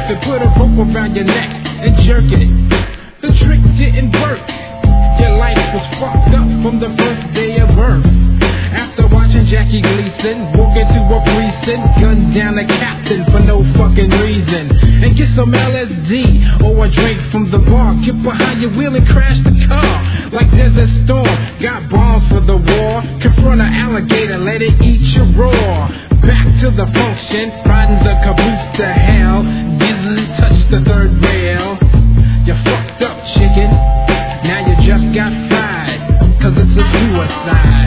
and put a rope around your neck and jerk it. The trick didn't work. Your life was fucked up from the first day of birth. After watching Jackie Gleason walk into a precinct, gun down a captain for no fucking reason, and get some LSD or a drink from the bar. Get behind your wheel and crash the car like Desert Storm. Got bombs for the war. Confront an alligator, let it eat your raw. Back to the function, riding the caboose to hell. Didn't touch the third rail. You fucked up, chicken. Now you just got fried, cause it's a suicide.